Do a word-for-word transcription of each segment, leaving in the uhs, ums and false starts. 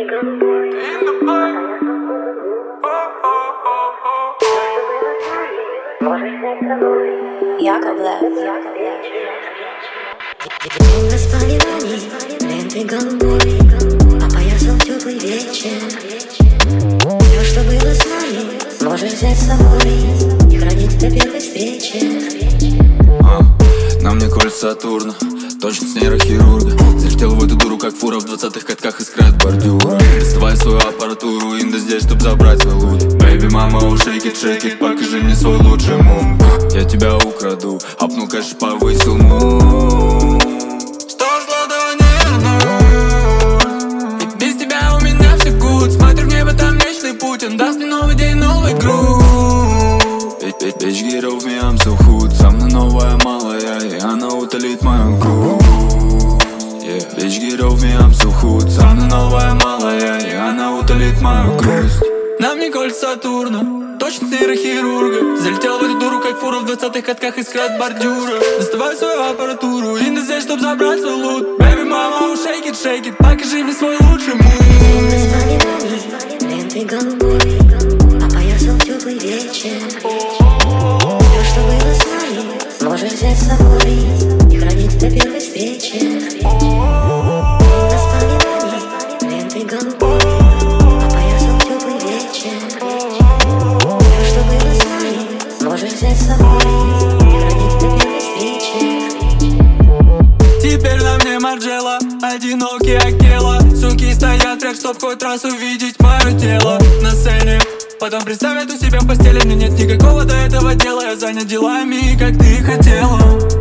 Яковлев, день воспоминаний, ленты голубой, опоясал теплый вечер. Все, что было с нами, можешь взять с собой и хранить до первой встречи. а, На мне кольца Сатурна, точность нейрохирурга. Залетел в эту дуру, как фура в двадцатых катках искрает бордюра. Доставай свою аппаратуру, инда здесь, чтоб забрать свой лут. Бэйби, мама, о, shake it, shake it, покажи мне свой лучший мув. Я тебя украду, апнул кэш, повысил мув. Сто злотого нервно, и без тебя у меня все гуд. Смотрю в небо, там вечный путь, он даст мне новый день, новый груз. Bitch, get off me, I'm so hood. Со мной новая малая, и она утолит мою грусть. Yeah. Bitch, get off me, I'm so hood. Со мной новая малая, и она утолит мою грусть. На мне кольца Сатурна, точность нейрохирурга. Залетел в эту дуру, как фура в двадцатых катках искрает бордюра. Доставай свою аппаратуру, и на здесь, чтоб забрать свой лут. Baby, mama, shake it, shake it, покажи мне свой лучший мув. Ленты голубой, опоясал теплый вечер. Все, что было с нами, можешь взять с собой и хранить до первой встречи. Воспоминаний, ленты голубой, опоясал теплый вечер. Все, что было с нами, можешь взять с собой и хранить до первой встречи. Теперь на мне Марджела, одинокий Акела. Суки стоят прячь, чтоб хоть раз увидеть мое тело на сцене. Потом представь эту себя в постели. Мне нет никакого до этого дела. Я занят делами, как ты и хотела.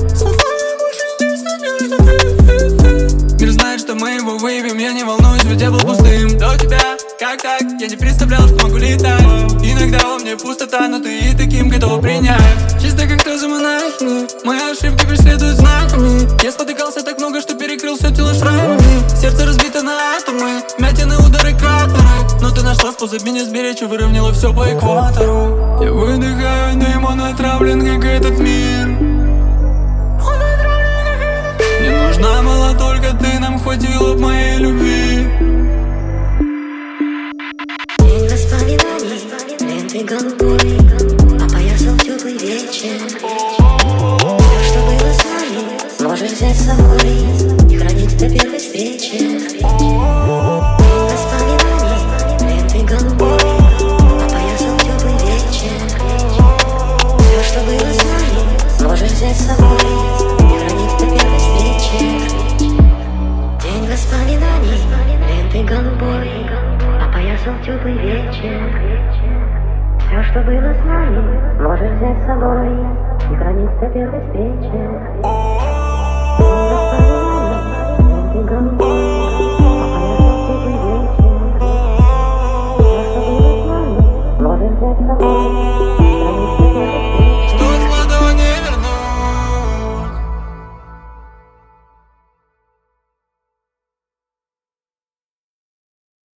Мир знает, что мы его выявим. Я не волнуюсь, ведь я был пустым до тебя. Как так? Я не представлял, что могу летать. Иногда во мне пустота, но ты и таким готова принять. Чисто как тоже монахини, мои ошибки преследуют знаками. Я спотыкался так много, что перекрыл все тело шрамами. Сердце разбито на атомы, вмятины, удары, кратеры. Но ты нашла способ меня сберечь и выровняла все по экватору. Я выдыхаю дым, он отравлен, как этот мир. Мне нужна была только ты, нам хватило б моей любви. День воспоминаний, ленты голубой, опоясал теплый вечер. Все, что было с нами, можешь взять с собой и хранить до первой встречи. День воспоминаний, ленты голубой, опоясал теплый вечер. Все, что было с нами, можешь взять с собой и хранить до первой встречи. День воспоминаний, ленты голубой, опоясал теплый вечер. Все, что было с нами, можешь взять с собой и хранить до первой встречи.